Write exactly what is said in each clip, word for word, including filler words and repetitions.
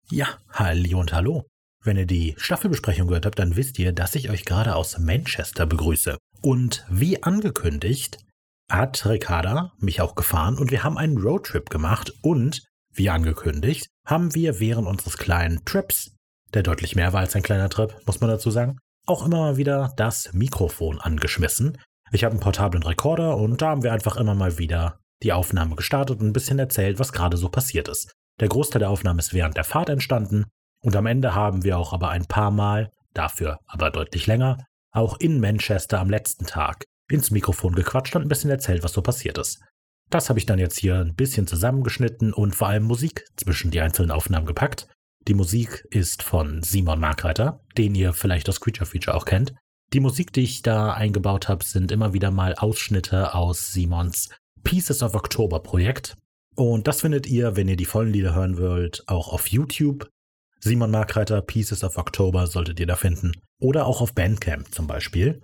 Ja, halli und hallo. Wenn ihr die Staffelbesprechung gehört habt, dann wisst ihr, dass ich euch gerade aus Manchester begrüße. Und wie angekündigt hat Ricarda mich auch gefahren und wir haben einen Roadtrip gemacht und wie angekündigt haben wir während unseres kleinen Trips, der deutlich mehr war als ein kleiner Trip, muss man dazu sagen, auch immer mal wieder das Mikrofon angeschmissen. Ich habe einen portablen Rekorder und da haben wir einfach immer mal wieder die Aufnahme gestartet und ein bisschen erzählt, was gerade so passiert ist. Der Großteil der Aufnahme ist während der Fahrt entstanden und am Ende haben wir auch aber ein paar Mal, dafür aber deutlich länger, auch in Manchester am letzten Tag ins Mikrofon gequatscht und ein bisschen erzählt, was so passiert ist. Das habe ich dann jetzt hier ein bisschen zusammengeschnitten und vor allem Musik zwischen die einzelnen Aufnahmen gepackt. Die Musik ist von Simon Markreiter, den ihr vielleicht aus Creature Feature auch kennt. Die Musik, die ich da eingebaut habe, sind immer wieder mal Ausschnitte aus Simons Pieces of October Projekt. Und das findet ihr, wenn ihr die vollen Lieder hören wollt, auch auf YouTube. Simon Markreiter, Pieces of October solltet ihr da finden. Oder auch auf Bandcamp zum Beispiel.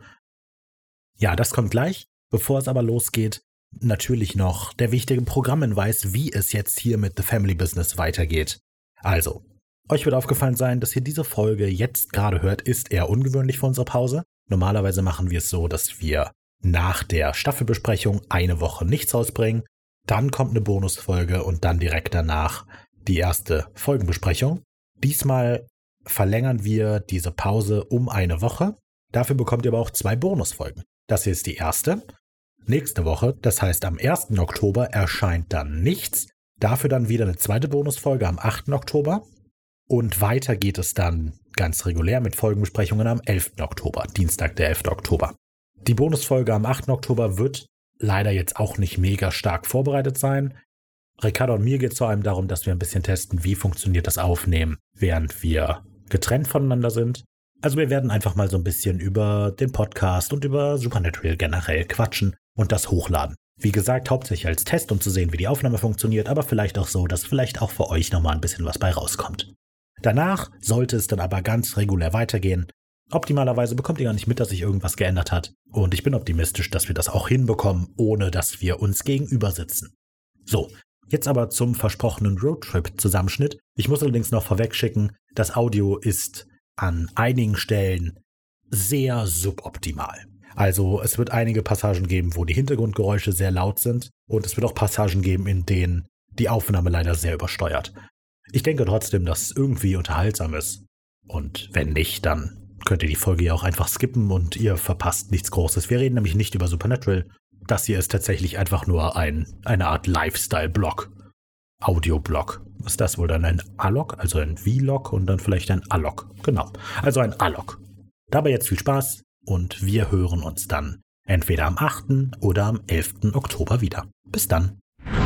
Ja, das kommt gleich. Bevor es aber losgeht, natürlich noch der wichtige Programmhinweis, wie es jetzt hier mit The Family Business weitergeht. Also, euch wird aufgefallen sein, dass ihr diese Folge jetzt gerade hört, ist eher ungewöhnlich für unsere Pause. Normalerweise machen wir es so, dass wir nach der Staffelbesprechung eine Woche nichts rausbringen. Dann kommt eine Bonusfolge und dann direkt danach die erste Folgenbesprechung. Diesmal verlängern wir diese Pause um eine Woche. Dafür bekommt ihr aber auch zwei Bonusfolgen. Das hier ist die erste. Nächste Woche, das heißt am ersten Oktober, erscheint dann nichts. Dafür dann wieder eine zweite Bonusfolge am achten Oktober. Und weiter geht es dann ganz regulär mit Folgenbesprechungen am elften Oktober, Dienstag, der elfte Oktober. Die Bonusfolge am achten Oktober wird leider jetzt auch nicht mega stark vorbereitet sein. Ricarda und mir geht es vor allem darum, dass wir ein bisschen testen, wie funktioniert das Aufnehmen, während wir getrennt voneinander sind. Also wir werden einfach mal so ein bisschen über den Podcast und über Supernatural generell quatschen und das hochladen. Wie gesagt, hauptsächlich als Test, um zu sehen, wie die Aufnahme funktioniert, aber vielleicht auch so, dass vielleicht auch für euch nochmal ein bisschen was bei rauskommt. Danach sollte es dann aber ganz regulär weitergehen. Optimalerweise bekommt ihr gar nicht mit, dass sich irgendwas geändert hat. Und ich bin optimistisch, dass wir das auch hinbekommen, ohne dass wir uns gegenüber sitzen. So, jetzt aber zum versprochenen Roadtrip-Zusammenschnitt. Ich muss allerdings noch vorwegschicken, das Audio ist an einigen Stellen sehr suboptimal. Also es wird einige Passagen geben, wo die Hintergrundgeräusche sehr laut sind. Und es wird auch Passagen geben, in denen die Aufnahme leider sehr übersteuert. Ich denke trotzdem, dass es irgendwie unterhaltsam ist. Und wenn nicht, dann könnt ihr die Folge ja auch einfach skippen und ihr verpasst nichts Großes. Wir reden nämlich nicht über Supernatural. Das hier ist tatsächlich einfach nur ein, eine Art Lifestyle-Blog. Audio-Blog. Ist das wohl dann ein A-Log, also ein V-Log und dann vielleicht ein A-Log. Genau, also ein A-Log. Dabei jetzt viel Spaß und wir hören uns dann entweder am achten oder am elften Oktober wieder. Bis dann.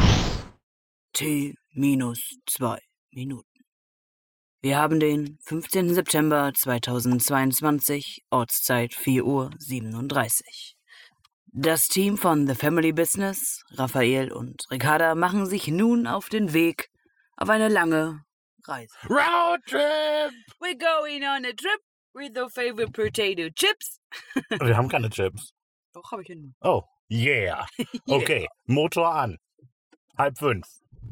T minus zwei Minuten. Wir haben den fünfzehnten September zweitausendzweiundzwanzig, Ortszeit vier Uhr siebenunddreißig. Das Team von The Family Business, Raphael und Ricarda, machen sich nun auf den Weg auf eine lange Reise. Roadtrip! We're going on a trip with our favorite potato chips. Wir haben keine Chips. Doch, habe ich hin. Oh, yeah. Okay, Motor an. Halb fünf.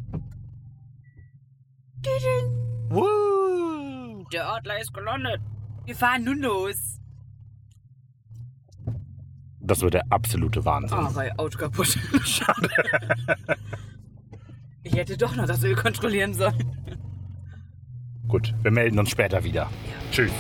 Woo! Der Adler ist gelandet. Wir fahren nun los. Das wird der absolute Wahnsinn. Ah, mein Auto kaputt. Schade. Ich hätte doch noch das Öl kontrollieren sollen. Gut, wir melden uns später wieder. Ja. Tschüss.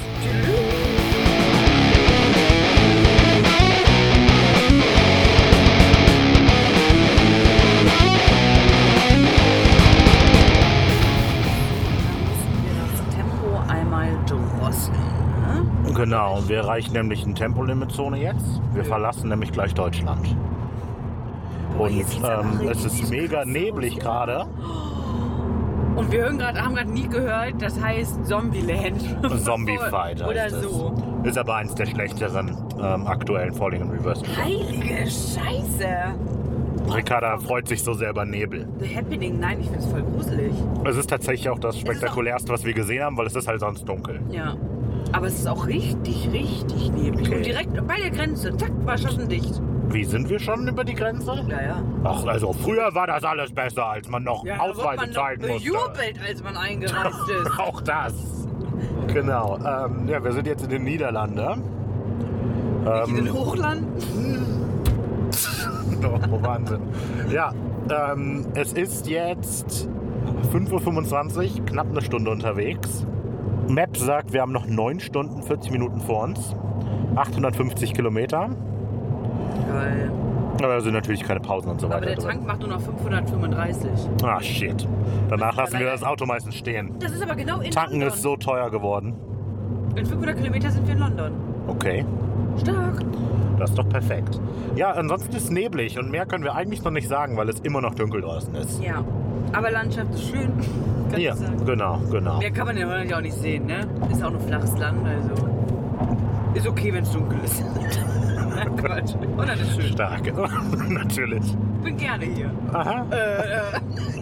Genau, und wir erreichen nämlich eine Tempolimit-Zone jetzt. Wir verlassen nämlich gleich Deutschland. Und ähm, es ist mega neblig gerade. Und wir hören grad, haben gerade nie gehört, das heißt Zombieland. Zombie-Fight Oder heißt so. Es. Ist aber eins der schlechteren ähm, aktuellen Falling in Reverse. Heilige Scheiße. Ricarda freut sich so sehr über Nebel. The Happening, nein, ich finde es voll gruselig. Es ist tatsächlich auch das spektakulärste, was wir gesehen haben, weil es ist halt sonst dunkel. Ja. Aber es ist auch richtig, richtig neblig. Okay. Und direkt bei der Grenze, zack, war Schossen dicht. Wie, sind wir schon über die Grenze? Ja, ja. Ach, also früher war das alles besser, als man noch Ja, Ausweise man zeigen noch musste. bejubelt, als man eingereist ist. Auch das. Genau. Ähm, ja, wir sind jetzt in den Niederlanden. In den Ähm, Hochlanden? oh, Wahnsinn. Ja, ähm, es ist jetzt fünf Uhr fünfundzwanzig, knapp eine Stunde unterwegs. Maps sagt, wir haben noch neun Stunden, vierzig Minuten vor uns. achthundertfünfzig Kilometer. Geil. Aber da sind natürlich keine Pausen und so weiter Aber der drin. Tank macht nur noch fünfhundertfünfunddreißig. Ah, shit. Danach Das ist lassen wir leider- das Auto meistens stehen. Das ist aber genau in Tanken London. ist so teuer geworden. In fünfhundert Kilometer sind wir in London. Okay, Stark. das ist doch perfekt. Ja, ansonsten ist es neblig und mehr können wir eigentlich noch nicht sagen, weil es immer noch dunkel draußen ist. Ja. Aber Landschaft ist schön. Kann Ja, ich sagen. genau, genau. Mehr kann man in Holland ja auch nicht sehen, ne? Ist auch ein flaches Land, also. Ist okay, wenn es dunkel ist. Nein, Quatsch. Holland ist schön. Stark, natürlich. Ich bin gerne hier. Aha. Äh, äh.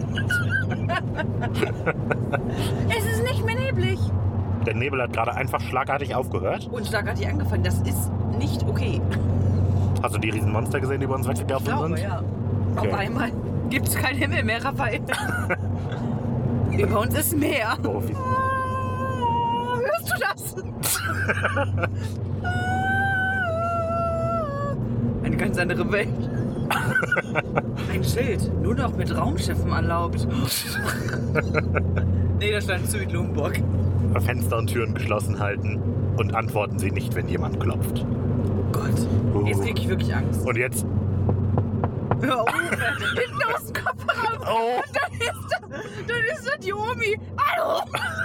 Es ist nicht mehr neblig. Der Nebel hat gerade einfach schlagartig aufgehört. Und stark hat die angefangen. Das ist nicht okay. Hast du die riesen Monster gesehen, die über uns Ich weggelaufen glaube, sind? ja. Okay. Auf einmal gibt es keinen Himmel mehr, Raphael. Über uns ist Meer. Oh, wie- Oh, hörst du das? Eine ganz andere Welt. Ein Schild, nur noch mit Raumschiffen erlaubt. Nee, da stand Südlumburg. Fenster und Türen geschlossen halten und antworten Sie nicht, wenn jemand klopft. Gott, jetzt krieg ich wirklich Angst. Und jetzt... Hör auf, hinten aus dem Kopfraum. Oh, Und dann ist da, dann ist da die Omi. Hallo.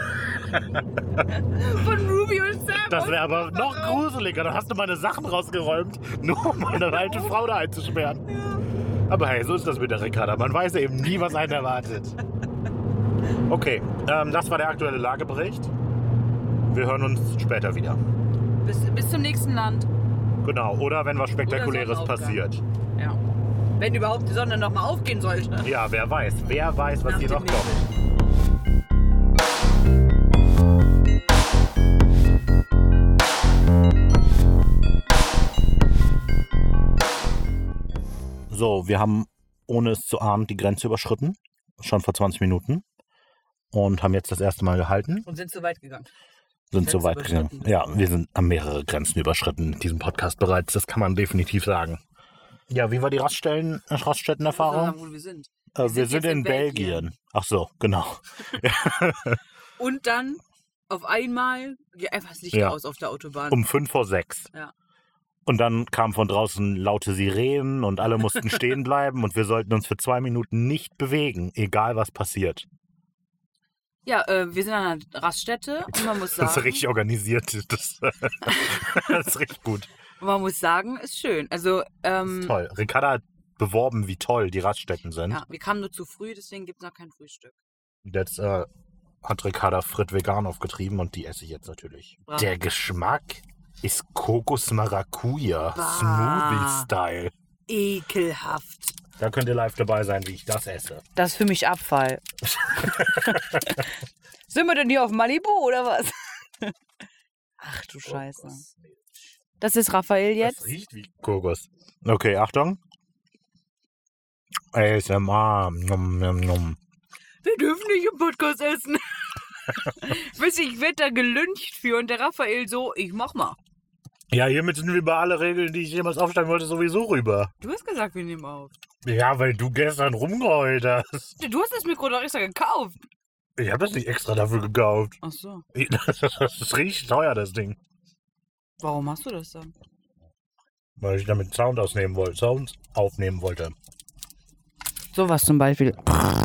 Von Ruby und Sam. das aus wäre dem aber noch Kofferraum. gruseliger. Dann hast du meine Sachen rausgeräumt, nur um eine alte Frau da einzusperren. Aber hey, so ist das mit der Ricarda. Man weiß eben nie, was einen erwartet. Okay, ähm, das war der aktuelle Lagebericht. Wir hören uns später wieder. Bis, bis zum nächsten Land. Genau, oder wenn was Spektakuläres Sonnenaufgang. passiert. Ja. Wenn überhaupt die Sonne nochmal aufgehen sollte. Ja, wer weiß. Wer weiß, was Nach hier dem noch kommt. Nebel. So, wir haben, ohne es zu ahnen, die Grenze überschritten. Schon vor zwanzig Minuten. Und haben jetzt das erste Mal gehalten. Und sind zu weit gegangen. Sind Grenze so weit gegangen. überschritten. Ja, wir sind an mehrere Grenzen überschritten in diesem Podcast bereits. Das kann man definitiv sagen. Ja, wie war die Raststellen, Raststättenerfahrung? Sagen, wo wir sind. Äh, wir sind sind jetzt in, in Belgien. Belgien. Ach so, genau. Und dann auf einmal geht einfach das Licht Ja. aus auf der Autobahn. Um fünf vor sechs. Ja. Und dann kamen von draußen laute Sirenen und alle mussten stehen bleiben und wir sollten uns für zwei Minuten nicht bewegen, egal was passiert. Ja, äh, wir sind an einer Raststätte und man muss sagen, Das ist richtig organisiert. Das, das ist richtig gut. man muss sagen, ist schön. Also, ähm, Toll. Ricarda hat beworben, wie toll die Raststätten sind. ja, wir kamen nur zu früh, deswegen gibt es noch kein Frühstück. Jetzt äh, hat Ricarda Frit vegan aufgetrieben und die esse ich jetzt natürlich. Brav. Der Geschmack ist Kokos-Maracuja, Bah. Smoothie-Style. Ekelhaft. Da könnt ihr live dabei sein, wie ich das esse. Das ist für mich Abfall. Sind wir denn hier auf Malibu oder was? Ach du Scheiße. Das ist Raphael Das jetzt. riecht wie Kokos. Okay, Achtung. A S M R. Nom, nom, nom. Wir dürfen nicht im Podcast essen. Wisst ihr, ich werde da gelyncht für und der Raphael so, ich mach mal. Ja, hiermit sind wir über alle Regeln, die ich jemals aufstellen wollte, sowieso rüber. Du hast gesagt, wir nehmen auf. Ja, weil du gestern rumgeheult hast. Du hast das Mikro doch extra gekauft. Ich habe das nicht extra dafür gekauft. Ach so. Das, das riecht teuer, das Ding. Warum hast du das dann? Weil ich damit Sound ausnehmen wollte, Sounds aufnehmen wollte. Sowas zum Beispiel.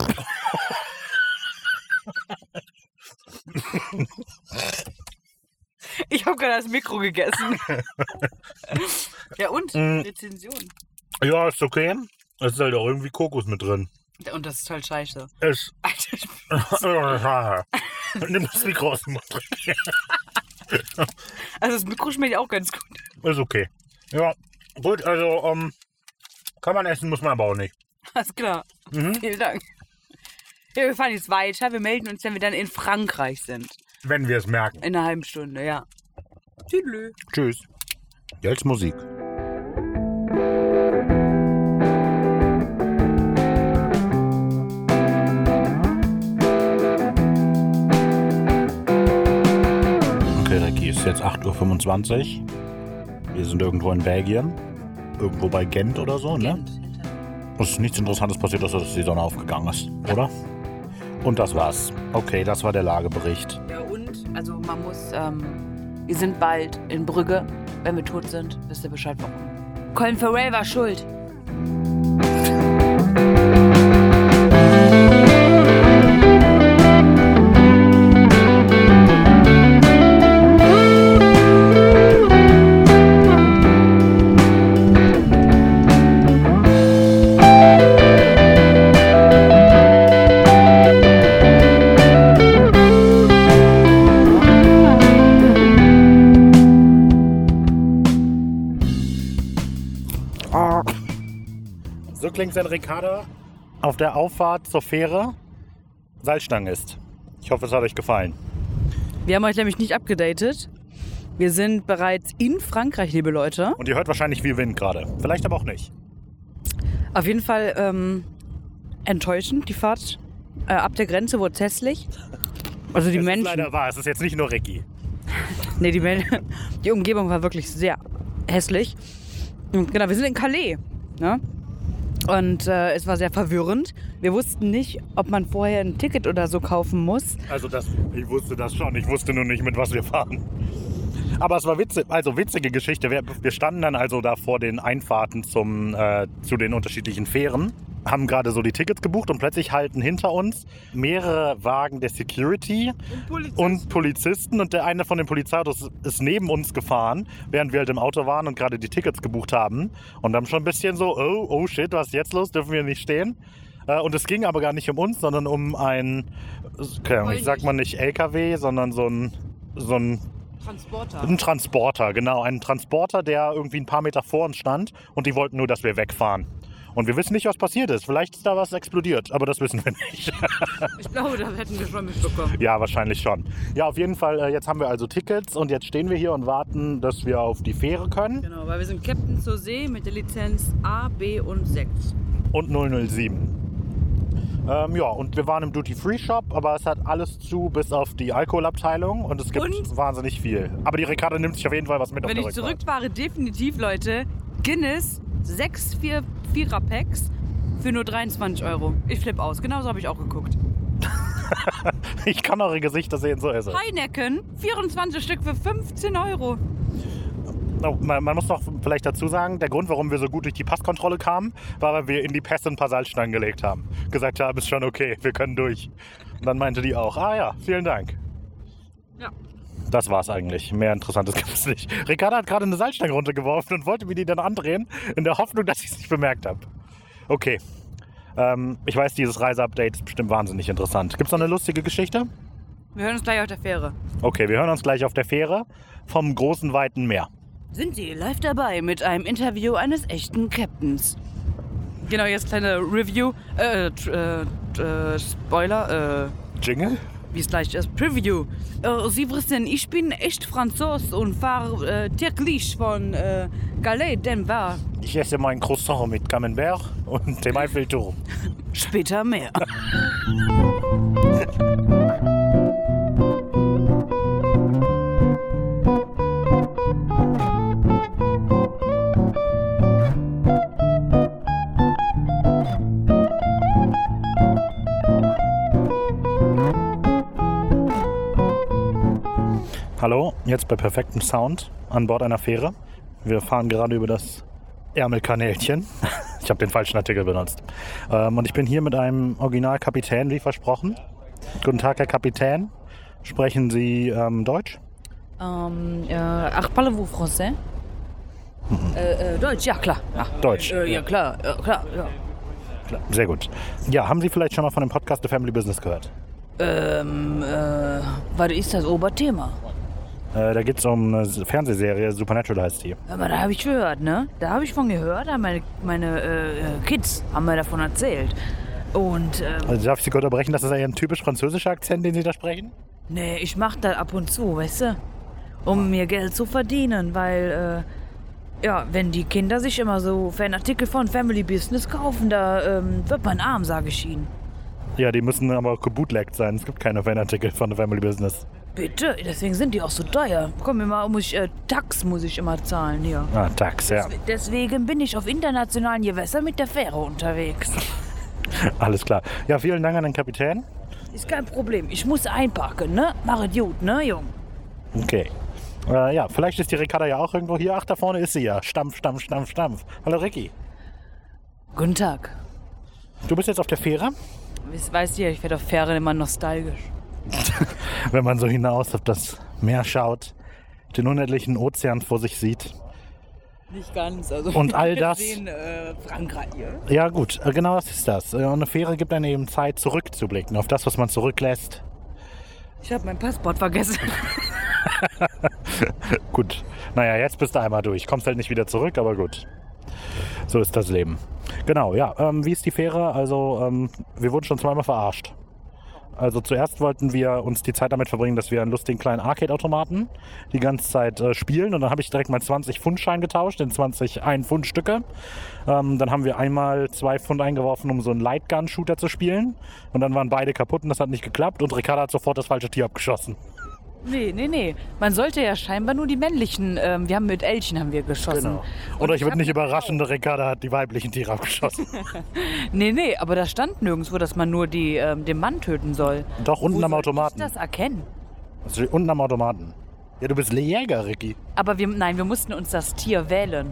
Ich habe gerade das Mikro gegessen. Ja und? Mm. Rezension. Ja, ist okay. Es ist halt auch irgendwie Kokos mit drin. Und das ist halt scheiße. Es. Alter, Nimm das Mikro aus dem Mund. also das Mikro schmeckt auch ganz gut. Ist okay. Ja, gut, also, ähm, kann man essen, muss man aber auch nicht. Alles klar. Mhm. Vielen Dank. Ja, wir fahren jetzt weiter. Wir melden uns, wenn wir dann in Frankreich sind. Wenn wir es merken. In einer halben Stunde, ja. Tschüss. Tschüss. Jetzt Musik. Ricky, es ist jetzt acht Uhr fünfundzwanzig. Wir sind irgendwo in Belgien. Irgendwo bei Gent oder so, ne? Gent. Es ist nichts Interessantes passiert, außer dass die Sonne aufgegangen ist, oder? Und das war's. Okay, das war der Lagebericht. Ja, und? Also man muss, ähm, wir sind bald in Brügge. Wenn wir tot sind, wisst ihr Bescheid warum. Colin Farrell war schuld. So klingt es, wenn Ricarda auf der Auffahrt zur Fähre Salzstangen isst. Ich hoffe, es hat euch gefallen. Wir haben euch nämlich nicht abgedatet. Wir sind bereits in Frankreich, liebe Leute. Und ihr hört wahrscheinlich viel Wind gerade. Vielleicht aber auch nicht. Auf jeden Fall ähm, enttäuschend, die Fahrt. Äh, ab der Grenze wurde es hässlich. Also die es Menschen. ist leider wahr, es ist jetzt nicht nur Ricky. Nee, die, Men- die Umgebung war wirklich sehr hässlich. Und genau, wir sind in Calais. Ne? Und äh, es war sehr verwirrend. Wir wussten nicht, ob man vorher ein Ticket oder so kaufen muss. Also das, ich wusste das schon. Ich wusste nur nicht, mit was wir fahren. Aber es war witzig, also witzige Geschichte. Wir, wir standen dann also da vor den Einfahrten zum, äh, zu den unterschiedlichen Fähren, haben gerade so die Tickets gebucht und plötzlich halten hinter uns mehrere Wagen der Security Und Polizisten. und Polizisten. Und der eine von den Polizeiautos ist neben uns gefahren, während wir halt im Auto waren und gerade die Tickets gebucht haben. Und dann schon ein bisschen so, oh, oh shit, was ist jetzt los? Dürfen wir nicht stehen? Äh, und es ging aber gar nicht um uns, sondern um ein, keine Ahnung, ich sag mal nicht L K W, sondern so ein, so ein Transporter. Ein Transporter, genau. Ein Transporter, der irgendwie ein paar Meter vor uns stand und die wollten nur, dass wir wegfahren. Und wir wissen nicht, was passiert ist. Vielleicht ist da was explodiert, aber das wissen wir nicht. Ich glaube, das hätten wir schon mitbekommen. Ja, wahrscheinlich schon. Ja, auf jeden Fall, äh, jetzt haben wir also Tickets und jetzt stehen wir hier und warten, dass wir auf die Fähre können. Genau, weil wir sind Captain zur See mit der Lizenz A, B und sechs. Und null null sieben. Ähm, ja, und wir waren im Duty-Free-Shop, aber es hat alles zu, bis auf die Alkoholabteilung und es gibt Und? wahnsinnig viel. Aber die Ricarda nimmt sich auf jeden Fall was mit Wenn auf der ich Rückfahrt. zurückfahre, definitiv, Leute, Guinness, sechs vier Vierer-Packs für nur dreiundzwanzig Euro. Ich flippe aus, genauso habe ich auch geguckt. Ich kann eure Gesichter sehen, so ist es. Heineken, vierundzwanzig Stück für fünfzehn Euro. Oh, man, man muss noch vielleicht dazu sagen, der Grund, warum wir so gut durch die Passkontrolle kamen, war, weil wir in die Pässe ein paar Salzstangen gelegt haben. Gesagt haben, ist schon okay, wir können durch. Und dann meinte die auch, ah ja, vielen Dank. Ja. Das war's eigentlich. Mehr Interessantes gibt es nicht. Ricarda hat gerade eine Salzstange runtergeworfen und wollte mir die dann andrehen, in der Hoffnung, dass ich es nicht bemerkt habe. Okay. Ähm, ich weiß, dieses Reiseupdate ist bestimmt wahnsinnig interessant. Gibt's noch eine lustige Geschichte? Wir hören uns gleich auf der Fähre. Okay, wir hören uns gleich auf der Fähre vom großen, weiten Meer. Sind Sie live dabei mit einem Interview eines echten Captains? Genau, jetzt kleine Review, äh, äh, äh Spoiler, äh, Jingle? wie es gleich ist, Preview. Äh, Sie wissen, ich bin echt Franzos und fahre äh, täglich von äh, Calais, Denver. Ich esse mein Croissant mit Camembert und dem Eiffelturm. Später mehr. Hallo, jetzt bei perfektem Sound an Bord einer Fähre. Wir fahren gerade über das Ärmelkanälchen. Ich habe den falschen Artikel benutzt. Ähm, und ich bin hier mit einem Originalkapitän, wie versprochen. Guten Tag, Herr Kapitän. Sprechen Sie ähm, Deutsch? Ähm, äh, ach, parlez-vous français? Äh, äh, Deutsch, ja klar. Ja, Deutsch. äh, ja klar, ja, klar, ja. Klar. Sehr gut. Ja, haben Sie vielleicht schon mal von dem Podcast The Family Business gehört? Ähm, äh, was ist das Oberthema? Äh, da geht es um eine Fernsehserie, Supernatural heißt die. Aber da habe ich gehört, ne? Da habe ich von gehört, da meine, meine äh, Kids haben mir davon erzählt. Und, ähm, Also darf ich Sie kurz unterbrechen, das ist ja ein typisch französischer Akzent, den Sie da sprechen? nee, ich mach das ab und zu, weißt du? Um mir Geld zu verdienen, weil, äh, ja, wenn die Kinder sich immer so Fanartikel von Family Business kaufen, da ähm, wird man arm, sage ich ihnen. Ja, die müssen aber gebootleggt sein. Es gibt keine Fanartikel von The Family Business. Bitte? Deswegen sind die auch so teuer. Komm, immer muss ich, äh, Tax muss ich immer zahlen hier. Ah, Tax, ja. Deswegen bin ich auf internationalen Gewässern mit der Fähre unterwegs. Alles klar. Ja, vielen Dank an den Kapitän. Ist kein Problem. Ich muss einpacken, ne? Mach es gut, ne, Jung? Okay. Äh, ja, vielleicht ist die Ricarda ja auch irgendwo hier. Ach, da vorne ist sie ja. Stampf, Stampf, Stampf, Stampf. Hallo, Ricky. Guten Tag. Du bist jetzt auf der Fähre? Ich weiß ja, ich werde auf Fähren immer nostalgisch. Wenn man so hinaus auf das Meer schaut, den unendlichen Ozean vor sich sieht. Nicht ganz. Also Und all wir das- sehen äh, Frankreich hier. Ja gut, äh, genau das ist das. Äh, Und eine Fähre gibt einem eben Zeit, zurückzublicken auf das, was man zurücklässt. Ich habe mein Passport vergessen. Gut, naja, jetzt bist du einmal durch. Kommst halt nicht wieder zurück, aber gut. So ist das Leben. Genau, ja. Ähm, wie ist die Fähre? Also, ähm, wir wurden schon zweimal verarscht. Also zuerst wollten wir uns die Zeit damit verbringen, dass wir einen lustigen kleinen Arcade-Automaten die ganze Zeit äh, spielen. Und dann habe ich direkt meinen zwanzig-Pfund-Schein getauscht in zwanzig ein-Pfund-Stücke. Ähm, dann haben wir einmal zwei Pfund eingeworfen, um so einen Lightgun-Shooter zu spielen. Und dann waren beide kaputt und das hat nicht geklappt. Und Ricarda hat sofort das falsche Tier abgeschossen. Nee, nee, nee. Man sollte ja scheinbar nur die männlichen, ähm, wir haben mit Elchen haben wir geschossen. Oder Und ich würde hab nicht eine überraschen, Ricarda hat die weiblichen Tiere abgeschossen. Nee, nee, aber da stand nirgendwo, dass man nur die, ähm, den Mann töten soll. Doch, unten Wo am soll Automaten. ich das erkennen? Also unten am Automaten. Ja, du bist Jäger, Ricky. Aber wir, nein, wir mussten uns das Tier wählen.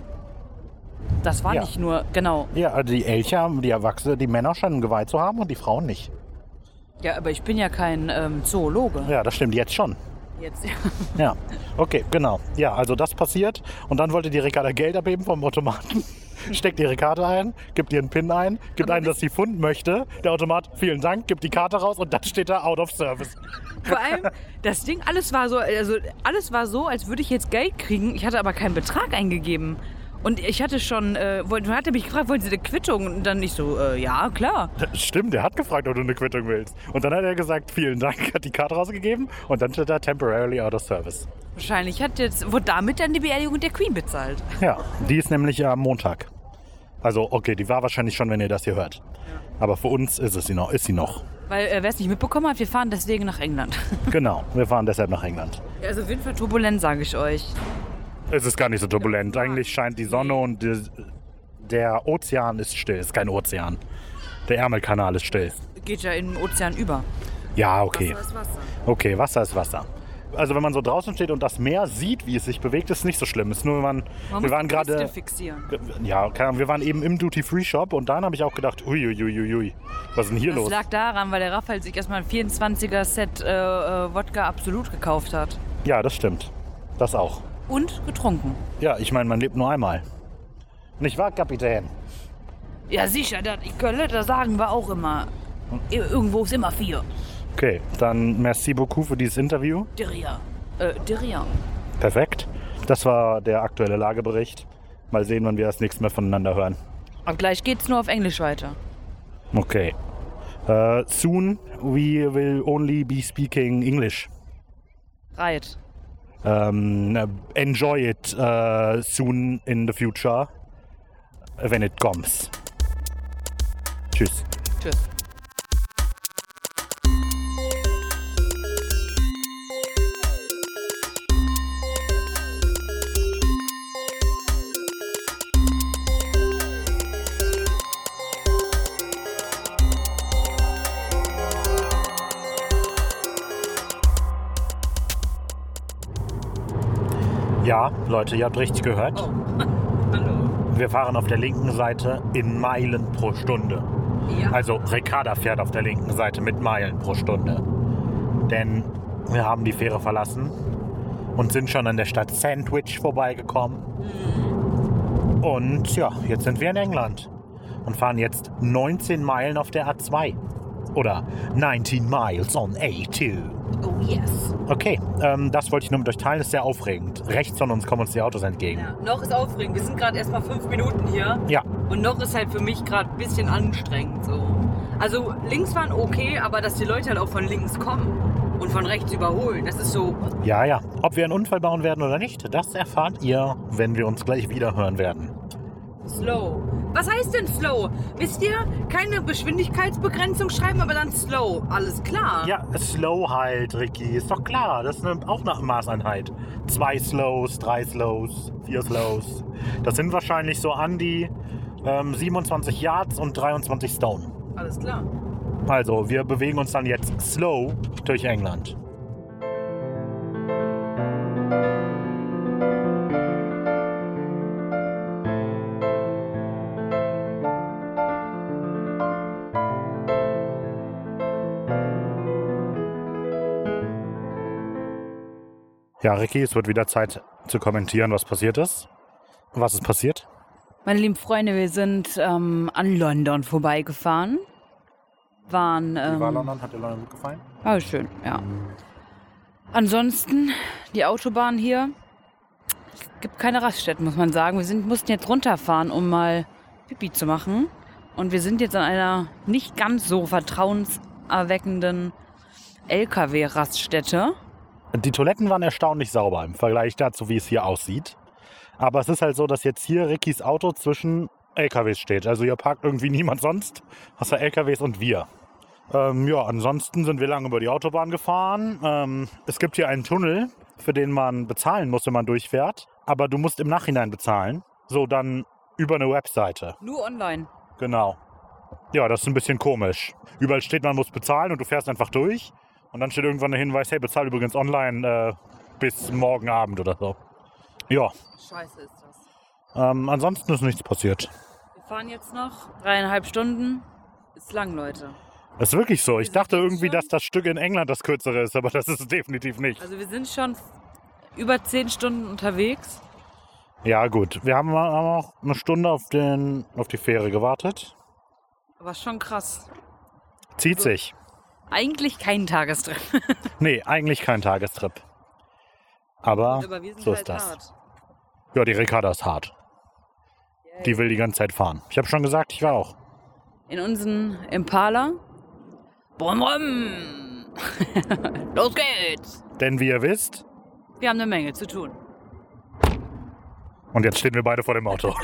Das war Ja. nicht nur, genau. Ja, also die Elche haben, die Erwachsene, die Männer scheinen ein Geweih zu haben und die Frauen nicht. Ja, aber ich bin ja kein ähm, Zoologe. Ja, das stimmt, jetzt schon. Jetzt. Ja, okay, genau. Ja, also das passiert und dann wollte die Ricarda Geld abheben vom Automaten. Steckt ihre Karte ein, gibt ihren PIN ein, gibt Aber ein, dass sie Pfund möchte. Der Automat, vielen Dank, gibt die Karte raus und dann steht da out of service. Vor allem, das Ding, alles war so, also alles war so, als würde ich jetzt Geld kriegen. Ich hatte aber keinen Betrag eingegeben. Und ich hatte schon, äh, wollte, hatte mich gefragt, wollen Sie eine Quittung? Und dann ich so, äh, ja, klar. Stimmt, der hat gefragt, ob du eine Quittung willst. Und dann hat er gesagt, vielen Dank, hat die Karte rausgegeben und dann steht da temporarily out of service. Wahrscheinlich hat jetzt, wurde damit dann die Beerdigung der Queen bezahlt. Ja, die ist nämlich am Montag. Also, okay, die war wahrscheinlich schon, wenn ihr das hier hört. Aber für uns ist es sie noch, ist sie noch. Weil, äh, wer es nicht mitbekommen hat, wir fahren deswegen nach England. Genau, wir fahren deshalb nach England. Ja, also auf jeden Fall turbulent, sage ich euch. Es ist gar nicht so turbulent. Eigentlich scheint die Sonne und die, der Ozean ist still. Es ist kein Ozean. Der Ärmelkanal ist still. Geht ja in den Ozean über. Ja, okay. Wasser ist Wasser. Okay, Wasser ist Wasser. Also wenn man so draußen steht und das Meer sieht, wie es sich bewegt, ist nicht so schlimm. Ist nur, wenn man, Man wir muss waren die Kiste gerade, fixieren. ja, keine Ahnung, wir waren eben im Duty-Free-Shop und dann habe ich auch gedacht, uiuiuiui, was ist denn hier Das los? lag daran, weil der Raphael sich erstmal ein vierundzwanziger-Set äh, äh, Wodka Absolut gekauft hat. Ja, das stimmt. Das auch. Und getrunken. Ja, ich meine, man lebt nur einmal. Nicht wahr, Kapitän? Ja, sicher, das, ich könnte, das sagen wir auch immer. Irgendwo ist immer vier. Okay, dann merci beaucoup für dieses Interview. Diria. Äh, Diria. Perfekt. Das war der aktuelle Lagebericht. Mal sehen, wann wir das nächste Mal voneinander hören. Aber gleich geht's nur auf Englisch weiter. Okay. Uh, soon we will only be speaking English. Right. Um, enjoy it uh, soon in the future when it comes. Tschüss. Tschüss. Ja, Leute, ihr habt richtig gehört. Oh. Hallo. Wir fahren auf der linken Seite in Meilen pro Stunde. Ja. Also Ricarda fährt auf der linken Seite mit Meilen pro Stunde. Denn wir haben die Fähre verlassen und sind schon an der Stadt Sandwich vorbeigekommen. Mhm. Und ja, jetzt sind wir in England und fahren jetzt neunzehn Meilen auf der A zwei. Oder neunzehn Miles on A zwei. Oh yes. Okay, ähm, das wollte ich nur mit euch teilen. Das ist sehr aufregend. Rechts von uns kommen uns die Autos entgegen. Ja, noch ist aufregend. Wir sind gerade erst mal fünf Minuten hier. Ja. Und noch ist halt für mich gerade ein bisschen anstrengend. So. Also links waren okay, aber dass die Leute halt auch von links kommen und von rechts überholen, das ist so. Ja, ja. Ob wir einen Unfall bauen werden oder nicht, das erfahrt ihr, wenn wir uns gleich wieder hören werden. Slow. Was heißt denn slow? Wisst ihr, keine Geschwindigkeitsbegrenzung schreiben, aber dann slow. Alles klar. Ja, slow halt, Ricky. Ist doch klar. Das ist eine, auch eine Maßeinheit. Zwei Slows, drei Slows, vier Slows. Das sind wahrscheinlich so an die ähm, siebenundzwanzig Yards und dreiundzwanzig Stone. Alles klar. Also, wir bewegen uns dann jetzt slow durch England. Ja, Ricky, es wird wieder Zeit zu kommentieren, was passiert ist. Was ist passiert? Meine lieben Freunde, wir sind ähm, an London vorbeigefahren. Waren, ähm, Wie war London? Hat dir London gut gefallen? Ah, schön, ja. Ansonsten, die Autobahn hier, es gibt keine Raststätten, muss man sagen. Wir sind, mussten jetzt runterfahren, um mal Pipi zu machen. Und wir sind jetzt an einer nicht ganz so vertrauenserweckenden L K W-Raststätte. Die Toiletten waren erstaunlich sauber im Vergleich dazu, wie es hier aussieht. Aber es ist halt so, dass jetzt hier Rickys Auto zwischen L K Ws steht. Also hier parkt irgendwie niemand sonst, außer L K Ws und wir. Ähm, ja, ansonsten sind wir lange über die Autobahn gefahren. Ähm, es gibt hier einen Tunnel, für den man bezahlen muss, wenn man durchfährt. Aber du musst im Nachhinein bezahlen. So, dann über eine Webseite. Nur online. Genau. Ja, das ist ein bisschen komisch. Überall steht, man muss bezahlen und du fährst einfach durch. Und dann steht irgendwann der Hinweis, hey, bezahl übrigens online äh, bis morgen Abend oder so. Ja. Scheiße ist das. Ähm, ansonsten ist nichts passiert. Wir fahren jetzt noch dreieinhalb Stunden. Ist lang, Leute. Das ist wirklich so. Ich Wir dachte sind irgendwie, schon- dass das Stück in England das kürzere ist, aber das ist es definitiv nicht. Also wir sind schon über zehn Stunden unterwegs. Ja gut, wir haben haben auch eine Stunde auf, den, auf die Fähre gewartet. Aber schon krass. Zieht So. sich. Eigentlich kein Tagestrip. Nee, eigentlich kein Tagestrip. Aber Aber wir sind so halt ist das. hart. Ja, die Ricarda ist hart. Die will die ganze Zeit fahren. Ich habe schon gesagt, ich war auch. In unseren Impala. Brumm, brumm. Los geht's. Denn wie ihr wisst, Wir haben eine Menge zu tun. und jetzt stehen wir beide vor dem Auto.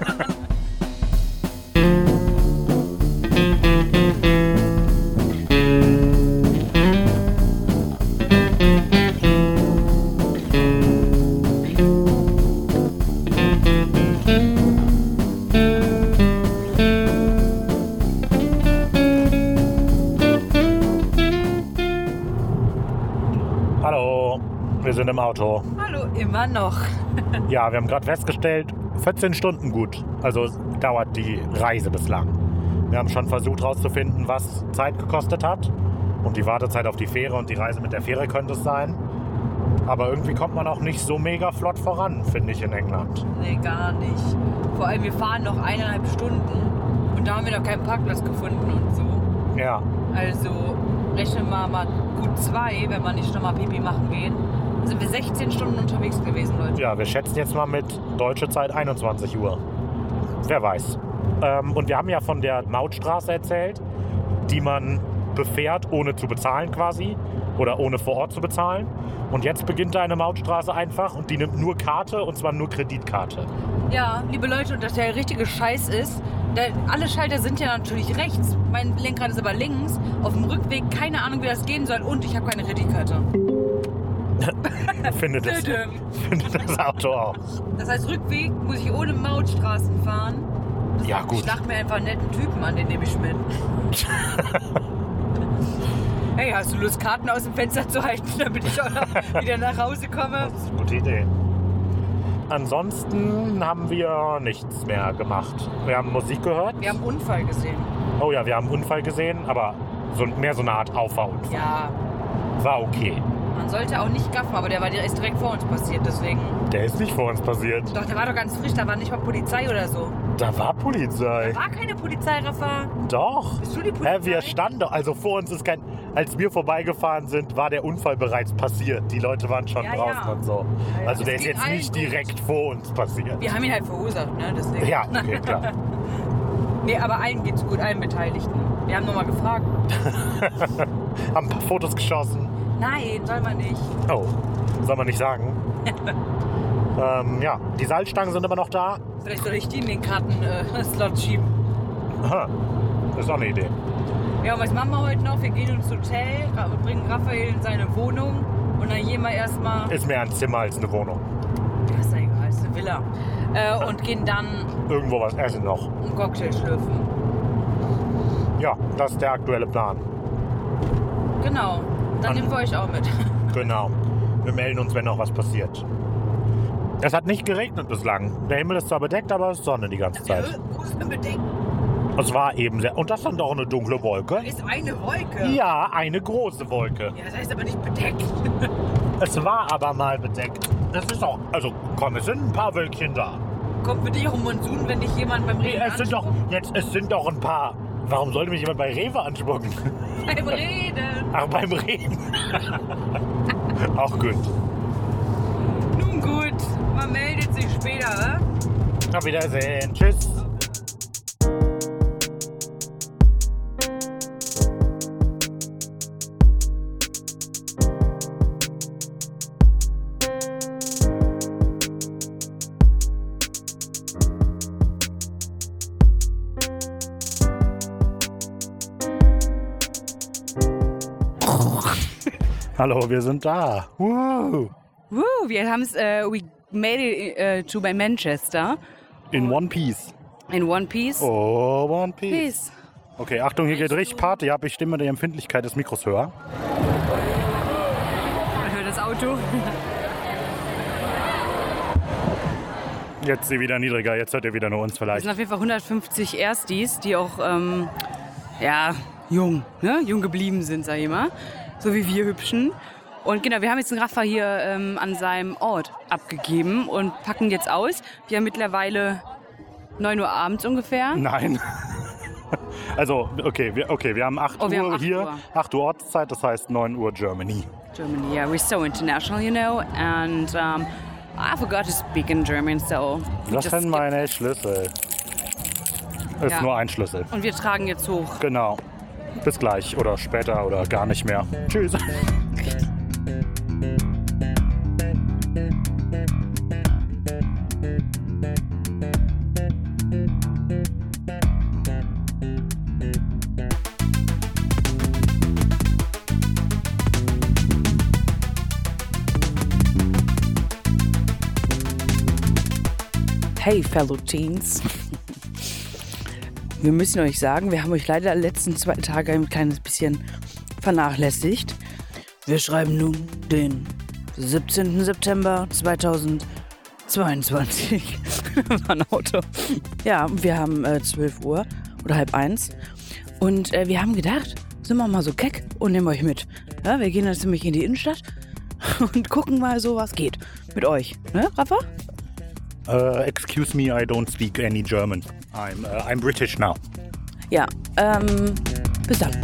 Hallo, wir sind im Auto. Hallo, immer noch. Ja, wir haben gerade festgestellt, vierzehn Stunden gut. Also dauert die Reise bislang. Wir haben schon versucht herauszufinden, was Zeit gekostet hat. Und die Wartezeit auf die Fähre und die Reise mit der Fähre könnte es sein. Aber irgendwie kommt man auch nicht so mega flott voran, finde ich, in England. Nee, gar nicht. Vor allem, wir fahren noch eineinhalb Stunden und da haben wir noch keinen Parkplatz gefunden und so. Ja, Also rechnen wir mal gut zwei, wenn wir nicht nochmal Pipi machen gehen. Dann sind wir sechzehn Stunden unterwegs gewesen, Leute. ja, wir schätzen jetzt mal mit deutscher Zeit einundzwanzig Uhr. Wer weiß. Ähm, und wir haben ja von der Mautstraße erzählt, die man befährt, ohne zu bezahlen quasi. Oder ohne vor Ort zu bezahlen. Und jetzt beginnt da eine Mautstraße einfach und die nimmt nur Karte und zwar nur Kreditkarte. Ja, liebe Leute, und dass der richtige Scheiß ist, der, alle Schalter sind ja natürlich rechts. Mein Lenkrad ist aber links. Auf dem Rückweg keine Ahnung, wie das gehen soll und ich habe keine Kreditkarte. Findet das, Dödüm. findet das Auto auch. Das heißt, Rückweg muss ich ohne Mautstraßen fahren. Das Ja, heißt, gut. Ich schlag mir einfach einen netten Typen an, den nehme ich mit. Hey, hast du Lust, Karten aus dem Fenster zu halten, damit ich auch noch wieder nach Hause komme? Das ist eine gute Idee. Ansonsten haben wir nichts mehr gemacht. Wir haben Musik gehört. Wir haben einen Unfall gesehen. Oh ja, wir haben einen Unfall gesehen, aber so, mehr so eine Art Auffahrunfall. Ja, War okay. man sollte auch nicht gaffen, aber der war direkt direkt vor uns passiert, deswegen. Der ist nicht vor uns passiert. Doch, der war doch ganz frisch, da war nicht mal Polizei oder so. Da war Polizei. War keine Polizei, Rafa. Doch. Bist du die Polizei? Hä, wir standen doch, also vor uns ist kein, als wir vorbeigefahren sind, war der Unfall bereits passiert. Die Leute waren schon Ja, draußen ja. und so. ja. Also Es der ist ging jetzt allen nicht gut. direkt vor uns passiert. Wir haben ihn halt verursacht, ne? Deswegen. Ja, okay, klar. Nee, aber allen geht's gut, allen Beteiligten. Wir haben nochmal gefragt. Haben ein paar Fotos geschossen. Nein, soll man nicht. Oh, soll man nicht sagen. ähm, ja, die Salzstangen sind aber noch da. Vielleicht soll ich die in den Karten-Slot schieben. Aha, das ist auch eine Idee. Ja, und was machen wir heute noch? Wir gehen ins Hotel, bringen Raphael in seine Wohnung und dann gehen wir erstmal. Ist mehr ein Zimmer als eine Wohnung. Ja, ist ja egal, ist eine Villa. Äh, und gehen dann Irgendwo was essen noch. einen Cocktail schlürfen. Ja, das ist der aktuelle Plan. Genau. Dann An- nehmen wir euch auch mit. Genau. Wir melden uns, wenn noch was passiert. Es hat nicht geregnet bislang. Der Himmel ist zwar bedeckt, aber es ist Sonne die ganze Zeit. Wo ist denn bedeckt? Es war eben sehr... Und das ist dann doch eine dunkle Wolke. Ist eine Wolke. Ja, eine große Wolke. Ja, das heißt aber nicht bedeckt. Es war aber mal bedeckt. Das ist auch... Also komm, es sind ein paar Wölkchen da. Kommt für dich auch um Monsun, wenn dich jemand beim Nee, Reden es sind doch... Jetzt, es sind doch ein paar... Warum sollte mich jemand bei Rewe anspucken? beim Reden. Ach, beim Reden. Auch gut. Nun gut, man meldet sich später, wa? Auf Wiedersehen. Tschüss. Hallo, wir sind da. Woo. Woo, wir haben es, uh, we made it uh, to by Manchester In One Piece. in One Piece. Oh, One Piece. Peace. Okay, Achtung, hier geht richtig Party ab. Ich stimme die Empfindlichkeit des Mikros höher. Man hört das Auto. Jetzt ist sie wieder niedriger, jetzt hört ihr wieder nur uns Es vielleicht. sind auf jeden Fall hundertfünfzig Erstis, die auch, ähm, ja, jung, ne? jung geblieben sind, sag ich mal. So wie wir Hübschen. Und genau, wir haben jetzt den Rafa hier ähm, an seinem Ort abgegeben und packen jetzt aus. Wir haben mittlerweile neun Uhr abends ungefähr. Nein. Also, okay, wir, okay, wir haben acht Oh, wir Uhr haben acht hier, Uhr. acht Uhr Ortszeit, das heißt neun Uhr Germany. Germany, yeah, we're so international, you know. And um, I forgot to speak in German, so. we Das just sind meine Schlüssel. Ist Ja. nur ein Schlüssel. Und wir tragen jetzt hoch. Genau. Bis gleich oder später oder gar nicht mehr. Tschüss. Hey, fellow Teens. Wir müssen euch sagen, wir haben euch leider die letzten zwei Tage ein kleines bisschen vernachlässigt. Wir schreiben nun den siebzehnten September zweitausendzweiundzwanzig. War ein Auto. Ja, wir haben äh, zwölf Uhr oder halb eins. Und äh, wir haben gedacht, sind wir mal so keck und nehmen euch mit. Ja, wir gehen jetzt nämlich in die Innenstadt und gucken mal so, was geht mit euch. Ne, Rafa? Uh, excuse me, I don't speak any German. I'm, uh, I'm British now. Ja, ähm, bis dann.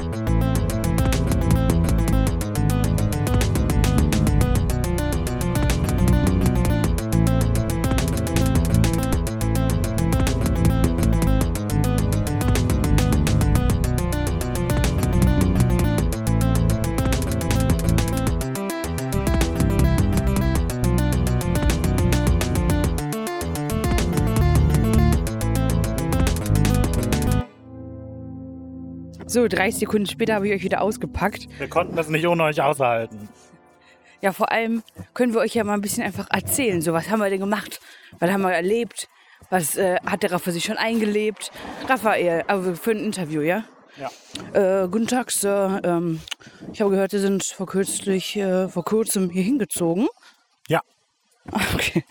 So, dreißig Sekunden später habe ich euch wieder ausgepackt. Wir konnten das nicht ohne euch aushalten. Ja, vor allem können wir euch ja mal ein bisschen einfach erzählen. So, was haben wir denn gemacht? Was haben wir erlebt? Was äh, hat der Rafa sich schon eingelebt? Raphael, aber für ein Interview, ja? Ja. Äh, guten Tag, Sir. Ähm, ich habe gehört, Sie sind vor, kürzlich, äh, vor kurzem hier hingezogen. Ja. Okay.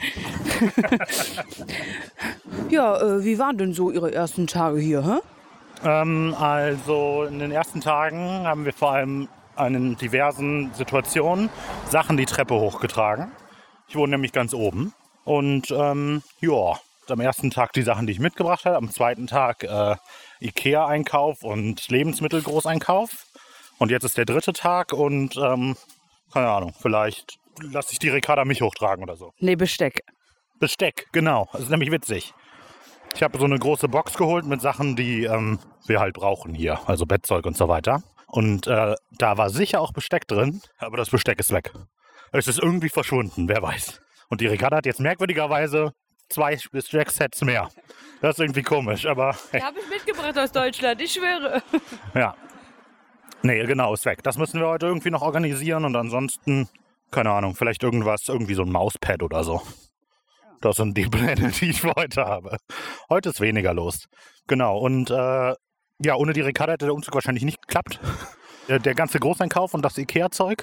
Ja, äh, wie waren denn so Ihre ersten Tage hier, hä? Ähm, also in den ersten Tagen haben wir vor allem in diversen Situationen Sachen die Treppe hochgetragen. Ich wohne nämlich ganz oben. Und ähm, ja, am ersten Tag die Sachen, die ich mitgebracht habe. Am zweiten Tag äh, Ikea-Einkauf und Lebensmittel-Großeinkauf. Und jetzt ist der dritte Tag und ähm, keine Ahnung, vielleicht lasse ich die Ricarda mich hochtragen oder so. Nee, Besteck. Besteck, genau. Das ist nämlich witzig. Ich habe so eine große Box geholt mit Sachen, die ähm, wir halt brauchen hier. Also Bettzeug und so weiter. Und äh, da war sicher auch Besteck drin, aber das Besteck ist weg. Es ist irgendwie verschwunden, wer weiß. Und die Ricarda hat jetzt merkwürdigerweise zwei Jack-Sets mehr. Das ist irgendwie komisch, aber hey. Die habe ich mitgebracht aus Deutschland, ich schwöre. Ja. Nee, genau, ist weg. Das müssen wir heute irgendwie noch organisieren und ansonsten, keine Ahnung, vielleicht irgendwas, irgendwie so ein Mauspad oder so. Das sind die Pläne, die ich für heute habe. Heute ist weniger los. Genau, und äh, ja, ohne die Ricarda hätte der Umzug wahrscheinlich nicht geklappt. Der, der ganze Großeinkauf und das Ikea-Zeug.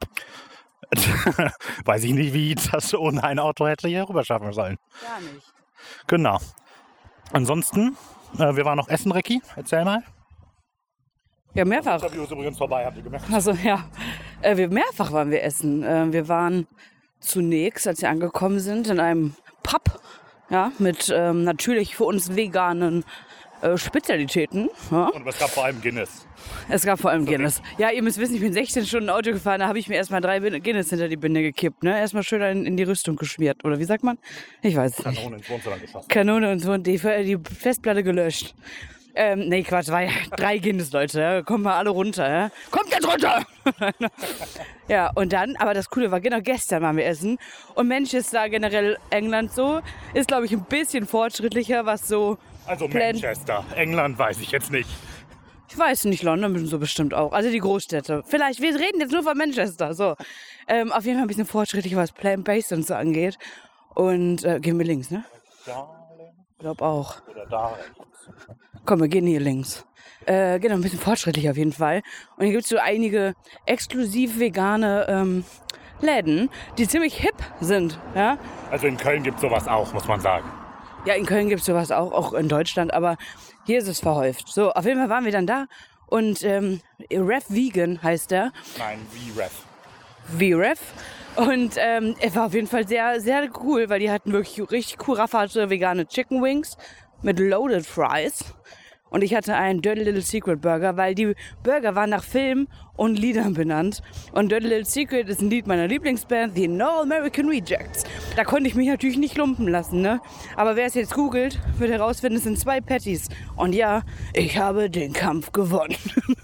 Weiß ich nicht, wie ich das ohne ein Auto hätte hier rüber schaffen sollen. Gar nicht. Genau. Ansonsten, äh, wir waren noch essen, Ricky. Erzähl mal. Ja, mehrfach. Das Interview ist übrigens vorbei, habt ihr gemerkt? Also ja, äh, wir, mehrfach waren wir essen. Äh, wir waren zunächst, als wir angekommen sind, in einem Pub, ja, mit ähm, natürlich für uns veganen äh, Spezialitäten. Ja. Und es gab vor allem Guinness. Es gab vor allem Guinness. Ja, ihr müsst wissen, ich bin sechzehn Stunden Auto gefahren, da habe ich mir erstmal drei Guinness hinter die Binde gekippt. Ne? Erstmal schön in, in die Rüstung geschmiert. Oder wie sagt man? Ich weiß es nicht. Kanone ins Wohnzimmer geschossen. Kanone und so und die, die Festplatte gelöscht. Ähm, nee, Quatsch, war ja drei Guinness, Leute. Ja? Kommt mal alle runter. Ja? Kommt jetzt runter! Ja, und dann, aber das Coole war, genau gestern waren wir essen. Und Manchester, generell England so, ist, glaube ich, ein bisschen fortschrittlicher, was so... Also Plan- Manchester. England weiß ich jetzt nicht. Ich weiß nicht, London so bestimmt auch. Also die Großstädte. Vielleicht, wir reden jetzt nur von Manchester. So. Ähm, auf jeden Fall ein bisschen fortschrittlicher, was Plant-Based und so angeht. Und äh, gehen wir links, ne? Ich glaube auch. Oder da. Komm, wir gehen hier links. Äh, genau, ein bisschen fortschrittlicher auf jeden Fall. Und hier gibt es so einige exklusiv vegane ähm, Läden, die ziemlich hip sind. Ja? Also in Köln gibt es sowas auch, muss man sagen. Ja, in Köln gibt es sowas auch, auch in Deutschland, aber hier ist es verhäuft. So, auf jeden Fall waren wir dann da und ähm, Ref Vegan heißt der. Nein, wie Ref. Wie Ref. Und ähm, er war auf jeden Fall sehr, sehr cool, weil die hatten wirklich richtig cool rafferte vegane Chicken Wings mit Loaded Fries. Und ich hatte einen Dirty Little Secret Burger, weil die Burger waren nach Filmen und Liedern benannt. Und Dirty Little Secret ist ein Lied meiner Lieblingsband, The No American Rejects. Da konnte ich mich natürlich nicht lumpen lassen, ne? Aber wer es jetzt googelt, wird herausfinden, es sind zwei Patties. Und ja, ich habe den Kampf gewonnen.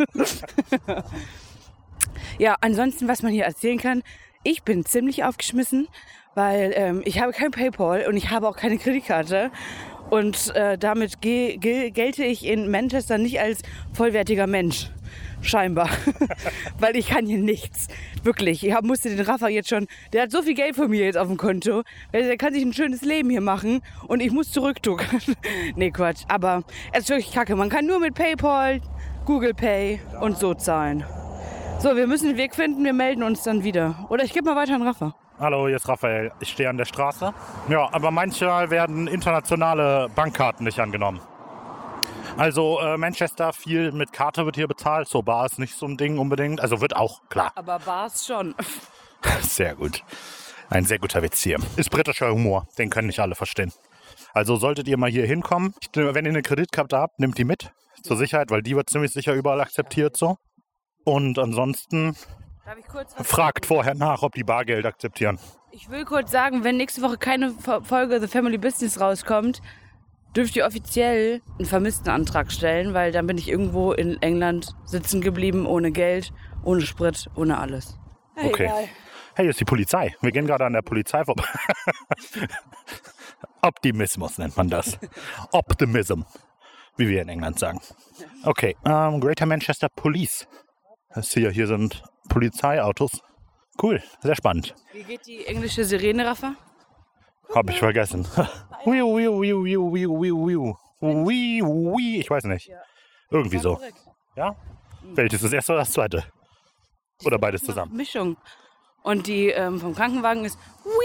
Ja, ansonsten, was man hier erzählen kann, ich bin ziemlich aufgeschmissen, weil ähm, ich habe kein PayPal und ich habe auch keine Kreditkarte. Und äh, damit ge- ge- gelte ich in Manchester nicht als vollwertiger Mensch. Scheinbar. Weil ich kann hier nichts. Wirklich. Ich hab, musste den Rafa jetzt schon... Der hat so viel Geld von mir jetzt auf dem Konto. Der kann sich ein schönes Leben hier machen. Und ich muss zurücktun. Nee, Quatsch. Aber es ist wirklich kacke. Man kann nur mit PayPal, Google Pay und so zahlen. So, wir müssen den Weg finden. Wir melden uns dann wieder. Oder ich gebe mal weiter an Rafa. Hallo, hier ist Raphael. Ich stehe an der Straße. Ja, aber manchmal werden internationale Bankkarten nicht angenommen. Also äh, Manchester, viel mit Karte wird hier bezahlt. So, Bar ist nicht so ein Ding unbedingt. Also wird auch, klar. Aber Bars schon. Sehr gut. Ein sehr guter Witz hier. Ist britischer Humor. Den können nicht alle verstehen. Also solltet ihr mal hier hinkommen. Wenn ihr eine Kreditkarte habt, nehmt die mit. Zur Sicherheit, weil die wird ziemlich sicher überall akzeptiert so. Und ansonsten... Fragt vorher nach, ob die Bargeld akzeptieren. Ich will kurz sagen, wenn nächste Woche keine Folge The Family Business rauskommt, dürft ihr offiziell einen Vermisstenantrag stellen, weil dann bin ich irgendwo in England sitzen geblieben, ohne Geld, ohne Sprit, ohne alles. Hey, okay. Egal. Hey, hier ist die Polizei. Wir gehen gerade an der Polizei vorbei. Optimismus nennt man das. Optimism, wie wir in England sagen. Okay, um, Greater Manchester Police. Das ist hier, hier sind Polizeiautos. Cool, sehr spannend. Wie geht die englische Sirene, Rafa? Hab ich vergessen. Wiu, wiu, wiu, wiu, wiu, wiu, wiu. Wiu, wiu. Ich weiß nicht. Irgendwie so. Ja? Welches, das erste oder das zweite? Oder beides zusammen? Mischung. Und die ähm, vom Krankenwagen ist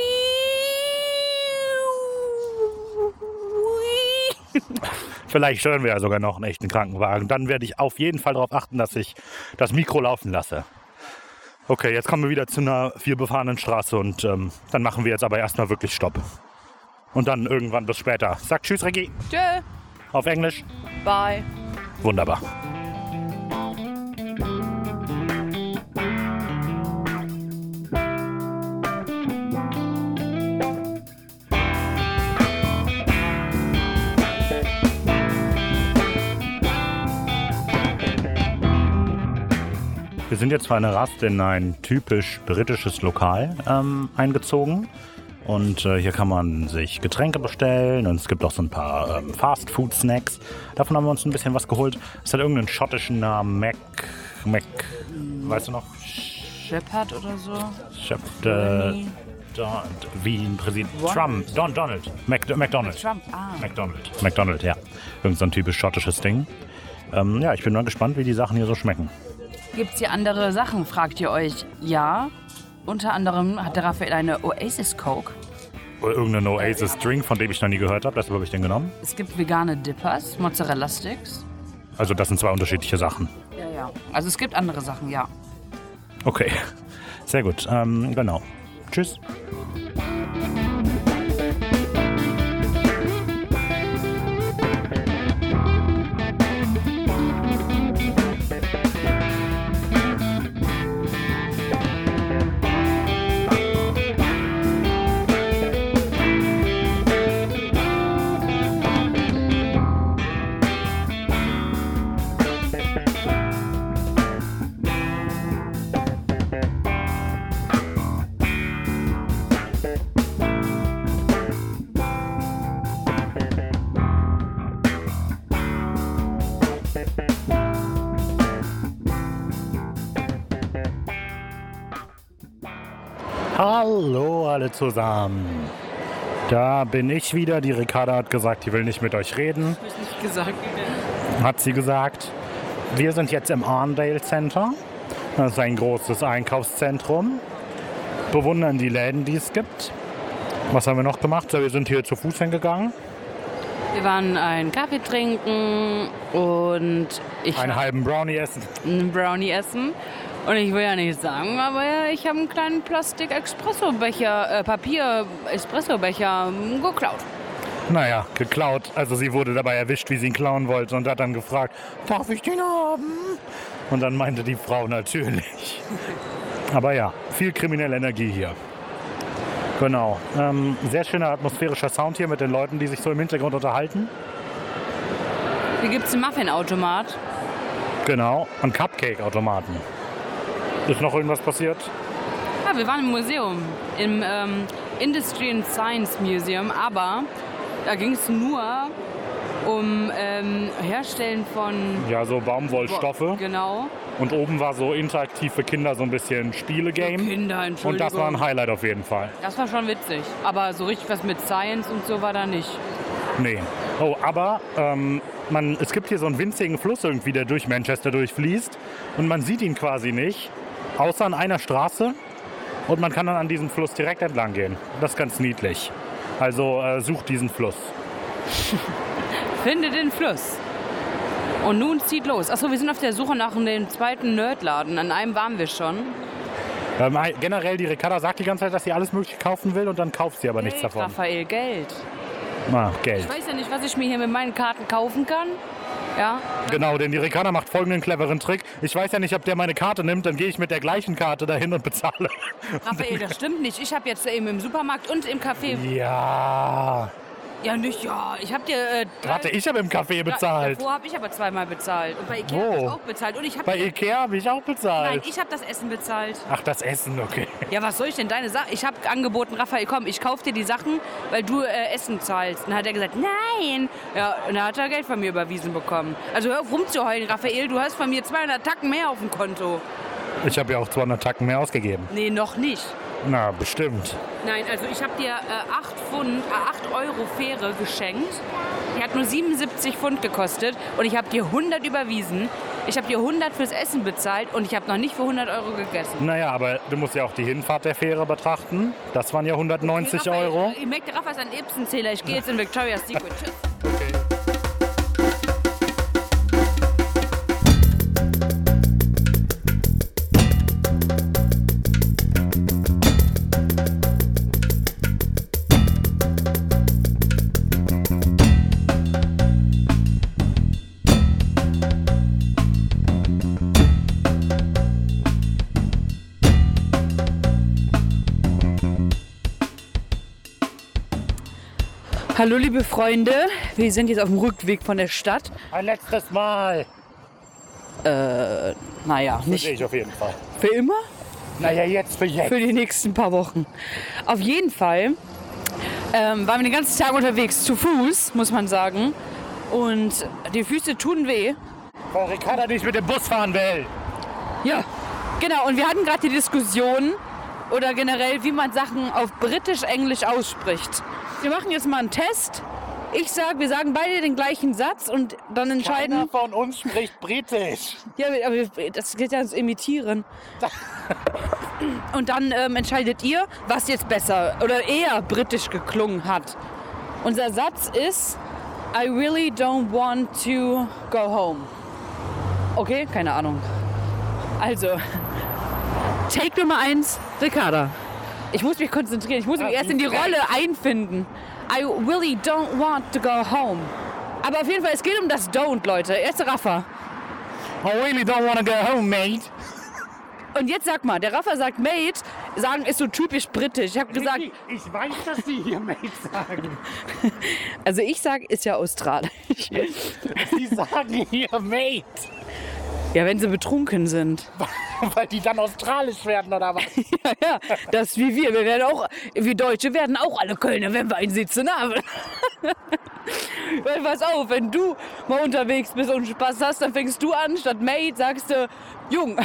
Vielleicht hören wir ja sogar noch einen echten Krankenwagen. Dann werde ich auf jeden Fall darauf achten, dass ich das Mikro laufen lasse. Okay, jetzt kommen wir wieder zu einer vielbefahrenen Straße und ähm, dann machen wir jetzt aber erstmal wirklich Stopp. Und dann irgendwann bis später. Sag tschüss, Reggie. Tschö. Auf Englisch. Bye. Wunderbar. Wir sind jetzt für eine Rast in ein typisch britisches Lokal ähm, eingezogen. Und äh, hier kann man sich Getränke bestellen und es gibt auch so ein paar ähm, Fast-Food-Snacks. Davon haben wir uns ein bisschen was geholt. Es hat irgendeinen schottischen Namen, Mac, Mac, weißt du noch? Shepard oder so? Shepard, äh, Don, wie ein Präsident, Trump, Don, Donald, Mac, McDonald. Trump, ah. McDonald, McDonald, ja. Irgend so ein typisch schottisches Ding. Ähm, ja, ich bin mal gespannt, wie die Sachen hier so schmecken. Gibt's hier andere Sachen, fragt ihr euch? Ja. Unter anderem hat der Raphael eine Oasis Coke. Oder irgendeinen Oasis-Drink, von dem ich noch nie gehört habe. Deshalb habe ich den genommen. Es gibt vegane Dippers, Mozzarella-Sticks. Also das sind zwei unterschiedliche Sachen. Ja, ja. Also es gibt andere Sachen, ja. Okay, sehr gut. Ähm, genau. Tschüss. Hallo alle zusammen. Da bin ich wieder. Die Ricarda hat gesagt, die will nicht mit euch reden. Hab ich nicht gesagt. Hat sie gesagt. Wir sind jetzt im Arndale Center. Das ist ein großes Einkaufszentrum. Bewundern die Läden, die es gibt. Was haben wir noch gemacht? So, wir sind hier zu Fuß hingegangen. Wir waren einen Kaffee trinken und ich Einen halben Brownie essen. einen Brownie essen. Und ich will ja nicht sagen, aber ich habe einen kleinen Plastik-Espresso-Becher, äh, Papier-Espresso-Becher geklaut. Naja, geklaut. Also sie wurde dabei erwischt, wie sie ihn klauen wollte und hat dann gefragt, darf ich den haben? Und dann meinte die Frau natürlich. Aber ja, viel kriminelle Energie hier. Genau. Ähm, sehr schöner atmosphärischer Sound hier mit den Leuten, die sich so im Hintergrund unterhalten. Hier gibt es einen Muffin-Automat. Genau. Und Cupcake-Automaten. Ist noch irgendwas passiert? Ja, wir waren im Museum, im ähm, Industry and Science Museum, aber da ging es nur um ähm, Herstellen von... Ja, so Baumwollstoffe. Genau. Und oben war so interaktiv für Kinder so ein bisschen Spiele-Game. Für Kinder, Entschuldigung. Und das war ein Highlight auf jeden Fall. Das war schon witzig, aber so richtig was mit Science und so war da nicht. Nee. Oh, aber ähm, man, es gibt hier so einen winzigen Fluss irgendwie, der durch Manchester durchfließt. Und man sieht ihn quasi nicht, außer an einer Straße. Und man kann dann an diesem Fluss direkt entlang gehen. Das ist ganz niedlich. Also äh, sucht diesen Fluss. Finde den Fluss. Und nun zieht los. Achso, wir sind auf der Suche nach dem zweiten Nerdladen. An einem waren wir schon. Ähm, generell, die Ricarda sagt die ganze Zeit, dass sie alles Mögliche kaufen will und dann kauft sie aber nichts Geld, davon. Raphael, Geld. Ah, Geld. Ich weiß ja nicht, was ich mir hier mit meinen Karten kaufen kann. Ja. Genau, denn die Ricarda macht folgenden cleveren Trick. Ich weiß ja nicht, ob der meine Karte nimmt, dann gehe ich mit der gleichen Karte dahin und bezahle. Raphael, das stimmt nicht. Ich habe jetzt eben im Supermarkt und im Café... Ja. Ja, nicht ja. Ich habe dir... Äh, drei- Warte, ich habe im Café bezahlt. Davor habe ich aber zweimal bezahlt. Und bei Ikea Wo? habe ich auch bezahlt. Und ich habe... Bei Ikea habe ich auch bezahlt. Nein, ich habe das Essen bezahlt. Ach, das Essen, okay. Ja, was soll ich denn deine Sachen? Ich habe angeboten, Raphael, komm, ich kaufe dir die Sachen, weil du äh, Essen zahlst. Und dann hat er gesagt, nein. Ja, und dann hat er Geld von mir überwiesen bekommen. Also hör auf rumzuheulen, Raphael, du hast von mir zweihundert Tacken mehr auf dem Konto. Ich habe ja auch zweihundert Tacken mehr ausgegeben. Nee, noch nicht. Na, bestimmt. Nein, also ich habe dir äh, acht Pfund, äh, acht Euro Fähre geschenkt. Die hat nur siebenundsiebzig Pfund gekostet und ich habe dir hundert überwiesen. Ich habe dir hundert fürs Essen bezahlt und ich habe noch nicht für hundert Euro gegessen. Naja, aber du musst ja auch die Hinfahrt der Fähre betrachten. Das waren ja hundertneunzig Okay, Raphael, Euro. Ich merke, Raphael ist ein Ibsen-Zähler. Ich gehe jetzt in Victoria's Secret. Tschüss. Hallo liebe Freunde, wir sind jetzt auf dem Rückweg von der Stadt. Ein letztes Mal. Äh, naja, Das nicht ich auf jeden Fall. für immer. Naja, jetzt für jetzt. Für die nächsten paar Wochen. Auf jeden Fall ähm, waren wir den ganzen Tag unterwegs, zu Fuß, muss man sagen. Und die Füße tun weh. Weil Ricarda nicht mit dem Bus fahren will. Ja, genau. Und wir hatten gerade die Diskussion, oder generell, wie man Sachen auf Britisch-Englisch ausspricht. Wir machen jetzt mal einen Test. Ich sag, wir sagen beide den gleichen Satz und dann entscheiden... Keiner von uns spricht Britisch. Ja, aber das geht ja ins Imitieren. Und dann ähm, entscheidet ihr, was jetzt besser oder eher britisch geklungen hat. Unser Satz ist: I really don't want to go home. Okay, keine Ahnung. Also, Take Nummer eins, Ricarda. Ich muss mich konzentrieren, ich muss mich Ja, erst in die du- Rolle einfinden. I really don't want to go home. Aber auf jeden Fall, es geht um das Don't, Leute. Erste Raffa. I really don't want to go home, mate. Und jetzt sag mal, der Raffa sagt Mate, sagen ist so typisch britisch. Ich habe gesagt, Ich weiß, dass die hier Mate sagen. also ich sag, ist ja australisch. Die sagen hier Mate. Ja, wenn sie betrunken sind. Weil die dann australisch werden, oder was? Ja, ja, das ist wie wir. Wir werden auch, wir Deutsche werden auch alle Kölner, wenn wir einsitzen haben. Weil pass auf, wenn du mal unterwegs bist und Spaß hast, dann fängst du an, statt Mate sagst du Jung.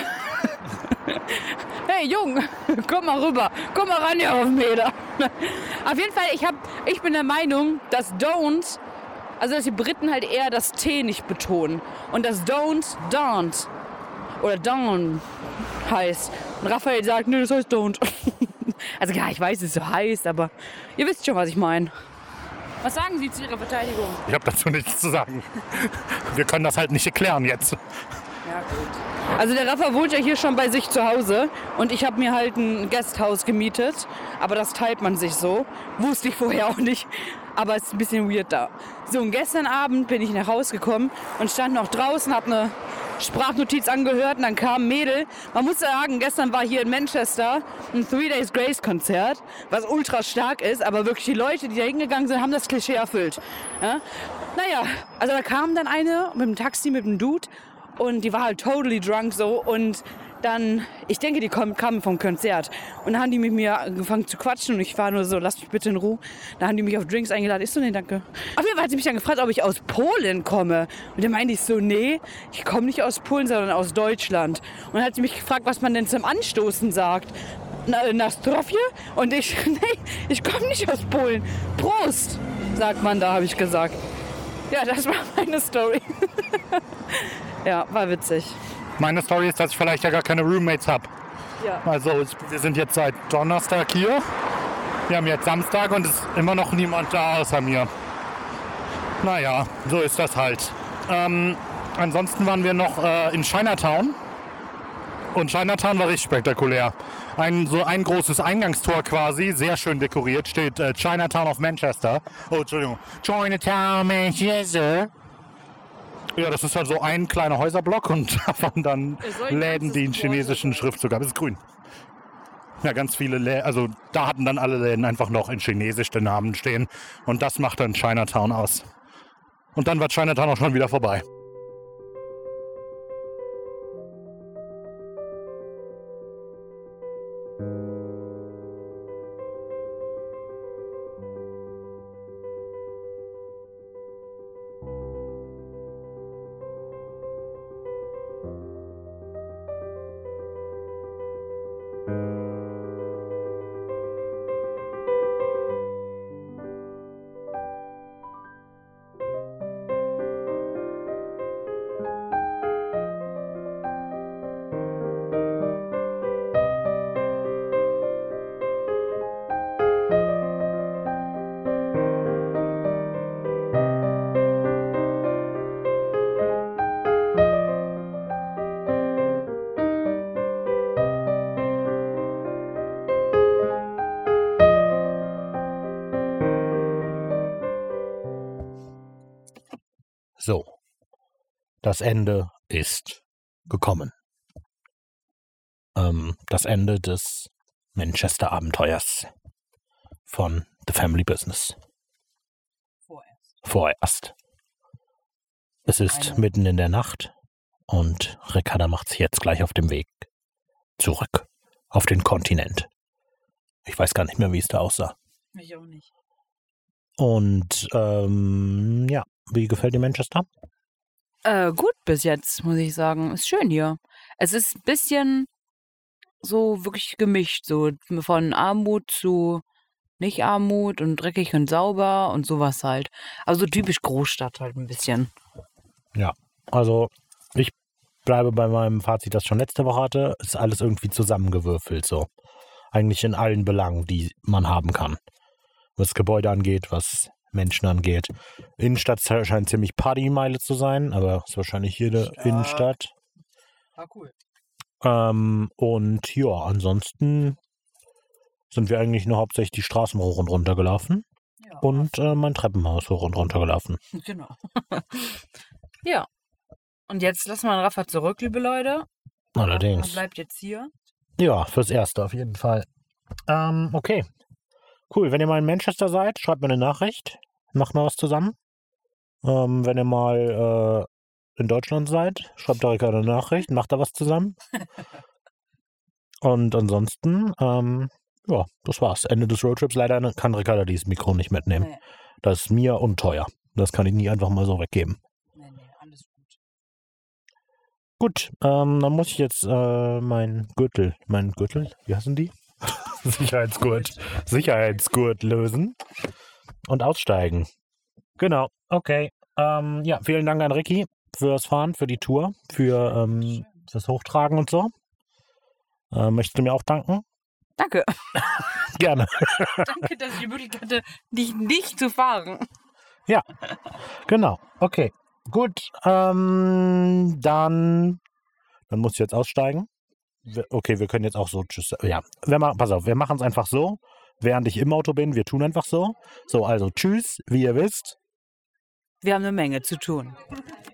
Hey Jung, komm mal rüber, komm mal ran hier auf den Meter. Auf jeden Fall, ich, hab, ich bin der Meinung, dass Don't, also dass die Briten halt eher das T nicht betonen. Und das Don't, Don't oder Down heißt. Und Raphael sagt, nö, das heißt Don't. Also ja, ich weiß, es so heißt, aber ihr wisst schon, was ich meine. Was sagen Sie zu Ihrer Verteidigung? Ich habe dazu nichts zu sagen. Wir können das halt nicht erklären jetzt. Ja, gut. Also der Rafa wohnt ja hier schon bei sich zu Hause und ich habe mir halt ein Gasthaus gemietet, aber das teilt man sich so. Wusste ich vorher auch nicht, aber es ist ein bisschen weird da. So, und gestern Abend bin ich nach Hause gekommen und stand noch draußen, habe eine Sprachnotiz angehört und dann kam ein Mädel. Man muss sagen, gestern war hier in Manchester ein Three Days Grace Konzert, was ultra stark ist, aber wirklich die Leute, die da hingegangen sind, haben das Klischee erfüllt. Ja? Naja, also da kam dann eine mit dem Taxi, mit dem Dude und die war halt totally drunk so und dann, ich denke, die kamen kam vom Konzert und dann haben die mit mir angefangen zu quatschen und ich war nur so, lass mich bitte in Ruhe. Dann haben die mich auf Drinks eingeladen. Ich so, nee, danke. Auf jeden Fall hat sie mich dann gefragt, ob ich aus Polen komme. Und dann meinte ich so, nee, ich komme nicht aus Polen, sondern aus Deutschland. Und dann hat sie mich gefragt, was man denn zum Anstoßen sagt. Na, na Zdrowje? Und ich, nee, ich komme nicht aus Polen. Prost, sagt man da, habe ich gesagt. Ja, das war meine Story. Ja, war witzig. Meine Story ist, dass ich vielleicht ja gar keine Roommates habe. Ja. Also ich, wir sind jetzt seit Donnerstag hier. Wir haben jetzt Samstag und es ist immer noch niemand da außer mir. Naja, so ist das halt. Ähm, ansonsten waren wir noch äh, in Chinatown. Und Chinatown war richtig spektakulär. Ein, so ein großes Eingangstor quasi, sehr schön dekoriert, steht äh, Chinatown of Manchester. Oh, Entschuldigung. Chinatown, Manchester. Ja, das ist halt so ein kleiner Häuserblock und da waren dann So ein Läden, die einen ganzes Tor chinesischen sogar. Schriftzug haben. Das ist grün. Ja, ganz viele Läden, also da hatten dann alle Läden einfach noch in Chinesisch den Namen stehen. Und das macht dann Chinatown aus. Und dann war Chinatown auch schon wieder vorbei. So, das Ende ist gekommen. Ähm, das Ende des Manchester-Abenteuers von The Family Business. Vorerst. Vorerst. Es ist Eine- mitten in der Nacht und Ricarda macht sich jetzt gleich auf dem Weg zurück auf den Kontinent. Ich weiß gar nicht mehr, wie es da aussah. Ich auch nicht. Und ähm, ja, wie gefällt dir Manchester? Äh, gut bis jetzt, muss ich sagen. Ist schön hier. Es ist ein bisschen so wirklich gemischt, so von Armut zu Nicht-Armut und dreckig und sauber und sowas halt. Also typisch Großstadt halt ein bisschen. Ja, also ich bleibe bei meinem Fazit, das ich schon letzte Woche hatte. Ist alles irgendwie zusammengewürfelt, so. Eigentlich in allen Belangen, die man haben kann. Was Gebäude angeht, was Menschen angeht. Innenstadt scheint ziemlich Partymeile zu sein, aber ist wahrscheinlich jede Stark. Innenstadt. Ah, cool. Ähm, und ja, ansonsten sind wir eigentlich nur hauptsächlich die Straßen hoch und runter gelaufen Ja, und äh, mein Treppenhaus hoch und runter gelaufen. genau. Ja. Und jetzt lassen wir den Rafa zurück, liebe Leute. Er Allerdings. bleibt jetzt hier. Ja, fürs Erste auf jeden Fall. Ähm, okay. Cool, wenn ihr mal in Manchester seid, schreibt mir eine Nachricht. Macht mal was zusammen. Ähm, wenn ihr mal äh, in Deutschland seid, schreibt Erika eine Nachricht, macht da was zusammen. Und ansonsten, ähm, ja, das war's. Ende des Roadtrips. Leider kann Ricarda dieses Mikro nicht mitnehmen. Nee, Das ist mir unteuer. Das kann ich nie einfach mal so weggeben. nee, nee, alles gut. Gut, ähm, dann muss ich jetzt äh, mein Gürtel, mein Gürtel, wie heißen die? Sicherheitsgurt. Sicherheitsgurt lösen und aussteigen. Genau, okay. Ähm, ja, vielen Dank an Ricky fürs Fahren, für die Tour, für ähm, das Hochtragen und so. Äh, möchtest du mir auch danken? Danke. Gerne. Danke, dass ich die Möglichkeit hatte, dich nicht zu fahren. Genau, okay. Gut, ähm, dann, dann muss ich jetzt aussteigen. Wir- Okay, wir können jetzt auch so tschüss. Ja, wir machen, pass auf, wir machen es einfach so, während ich im Auto bin. Wir tun einfach so. So, also tschüss, wie ihr wisst. Wir haben eine Menge zu tun.